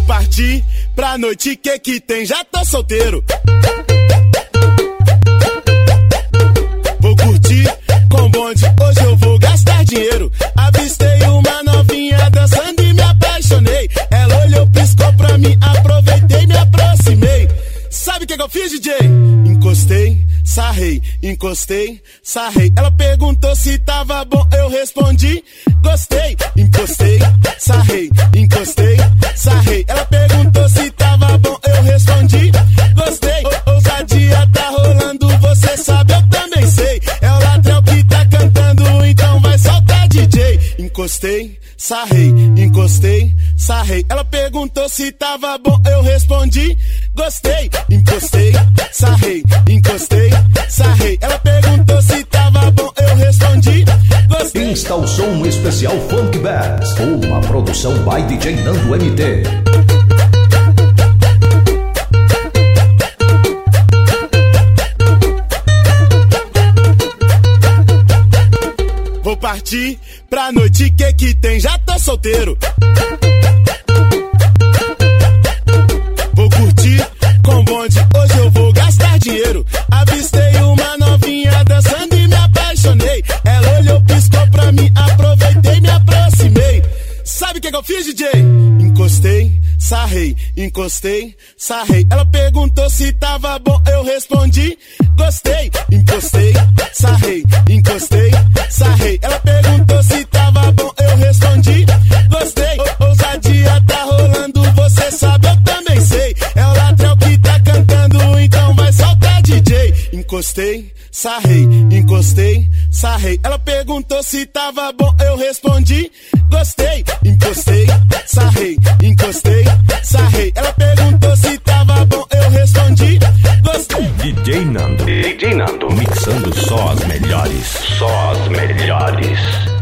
Vou partir pra noite, que tem? Já tô solteiro. Vou curtir com bonde, hoje eu vou gastar dinheiro. Avistei uma novinha dançando e me apaixonei. Ela olhou, piscou pra mim, aproveitei, me aproximei. Sabe o que eu fiz, DJ? Encostei, sarrei, encostei, sarrei. Ela perguntou se tava bom, eu respondi, gostei. Encostei, sarrei, encostei, sarrei. Ela perguntou se tava bom, eu respondi, gostei. Ousadia tá rolando, você sabe, eu também sei. É o Latrell que tá cantando, então vai soltar, DJ. Encostei, sarrei, encostei, sarrei. Ela perguntou se tava bom, eu respondi, gostei. Encostei, sarrei, encostei, sarrei. Ela perguntou se tava bom, eu respondi, gostei. Insta o som especial Funk Bass, uma produção by DJ Nando MT. Vou partir pra noite, que tem? Já tô solteiro. Vou curtir com bonde, hoje eu vou gastar dinheiro. Avistei uma novinha dançando e me apaixonei. Ela olhou, piscou pra mim, aproveitei, me aproximei. Sabe o que eu fiz, DJ? Encostei, sarrei, encostei, sarrei. Ela perguntou se tava bom, eu respondi, gostei. Encostei, sarrei, encostei, sarrei. Ela perguntou se tava bom, eu respondi, gostei. Ousadia tá rolando, você sabe, eu também sei. É o Latrell que tá cantando, então vai soltar, DJ. Encostei, sarrei, encostei, sarrei. Ela perguntou se tava bom, eu respondi, gostei. Encostei, sarrei, encostei, sarrei. Ela perguntou se tava bom, eu respondi, gostei. DJ Nando, mixando só as melhores, só as melhores.